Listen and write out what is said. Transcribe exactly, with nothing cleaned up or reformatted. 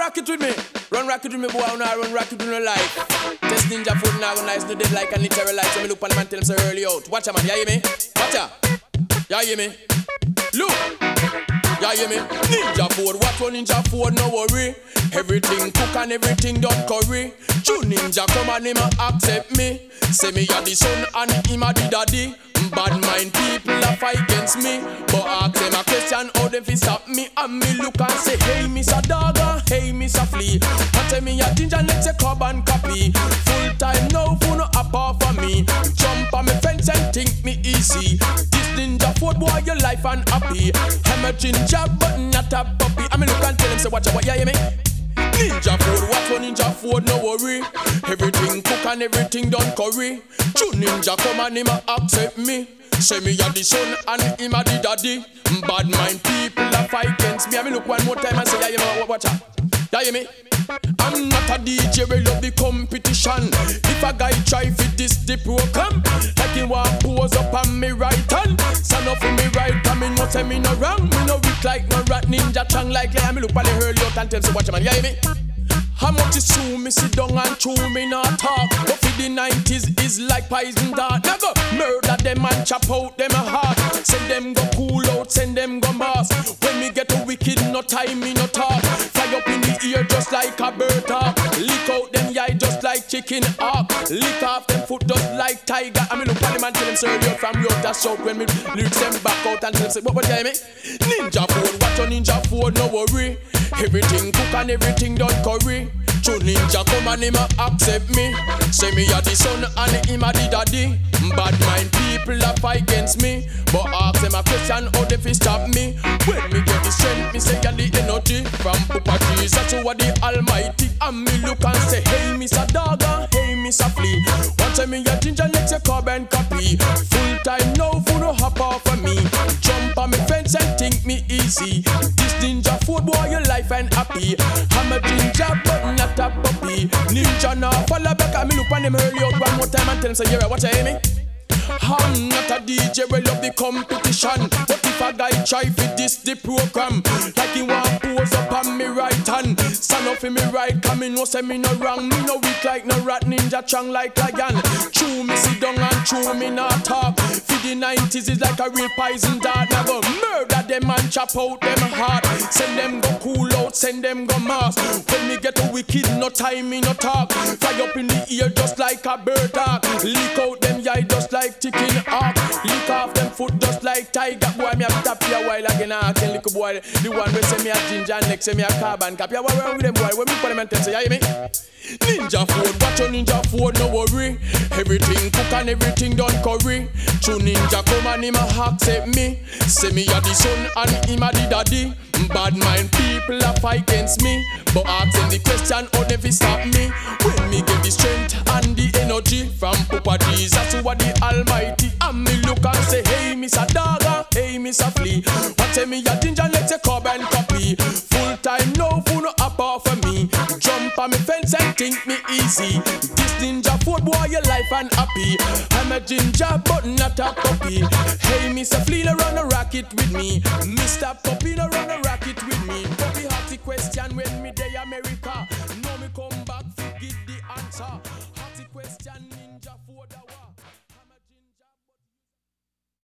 rock it with me. Run rock it with me, boy. I run rock it with no life. Test ninja food now, nice, no dead like a literal life. So me look on the man, tell him so early out. Watch a man, you hear me? Watch ya. You hear me? Look. You hear me? Ninja food, watch one ninja food, no worry. Everything cook and everything done curry. True ninja come and him a accept me. Say me a the son and him a the daddy. Bad mind people a fight against me, but ask them a question how them fi stop me. And me look and say, hey Mister Dogger, hey Mister Flea. And tell me a ginger let's a carbon copy. Full time now for no up off of me. Jump on me fence and think me easy. This ninja food boy your life and happy. I'm a ginger but not a puppy. I me look and tell them say watch out what you hear me. Ninja food, watch one ninja food, no worry. Everything cook and everything done curry. True ninja come and him a accept me. Say me a the son and him a the daddy. Bad mind people a fight against me. I me look one more time and say, yeah, yeah, watch out. You hear me? I'm not a D J, we love the competition. If a guy try fit this the program, like he want pose up on me right hand. Stand up for me right hand, me no say me no wrong. Me no weak like no rat ninja tongue like like. Me look while they hurl out and tell me watch man, you hear me? How much is true, me sit down and true, me not talk. But for the nineties is like poison dart. Now go murder them and chop out them a heart. Send them go cool out, send them go mass. When me get a wicked, no time, me no talk. Fly up in the ear just like a bird talk. Lick out them eye just like chicken hawk. Lick off them foot just like tiger. I mean look at them and tell them sir, you're from your that's out. When me lyrics them back out and tell them say, what what you hear me? Ninja food, watch your ninja food, no worry. Everything cook and everything done curry. True ninja come and him a accept me. Say me a the son and him a the daddy. Bad mind people a fight against me, but ask them a question how they fi stop me. When me get the strength, me say and the energy from Papa Jesus to the Almighty. And me look and say, hey Mister Dogger, hey Mister Flea. One time me a ginger let's a carbon copy. Full time now for no hop off of me. Jump on me fence and think me easy. This ninja food boy your life and happy. I'm a ginger but not a puppy. Ninja now follow back and me look on them early out one more time and tell them say yeah watch you hear me? I'm not a D J, we love the competition. But if a guy try fit this the program, like he want pose up on me right hand. Stand up for me right, come in, no say me no wrong. Me no weak like no rat ninja strong like lion. True me sit down and true me not talk. For the nineties is like a real poison dart. Now go murder them and chop out them heart. Send them go cool out, send them go mass. When me get a wicked, no time me no talk. Fly up in the ear just like a bird talk. Lick out them eye just like chicken hawk. Lick off them foot just like tiger. Boy, me have tap you a while again. Asking little boy, the one we say me a ginger and next say me a carbon cap. Yeah, what wrong with them boy? When me put them and tell say, you hear me? Ninja food, watch your ninja food, no worry. Everything cook and everything done curry. True ninja come and him a accept me. Say me a the son and him a the daddy. Bad mind people a fight against me, but ask them the question how they fi stop me. When me get the strength and the energy from Papa Jesus to the Almighty. And me look and say, hey Mister Dogger, hey Mister Flea. What tell me a ginger let's a carbon copy. Full time no for no up off of me. Jump on me fence and think me easy. This ninja food boy your life and happy. I'm a ginger but not a puppy. Hey Mister Flea, run a rocket with me. Mister Puppy, run a rocket with me. Puppy have the question when me day America.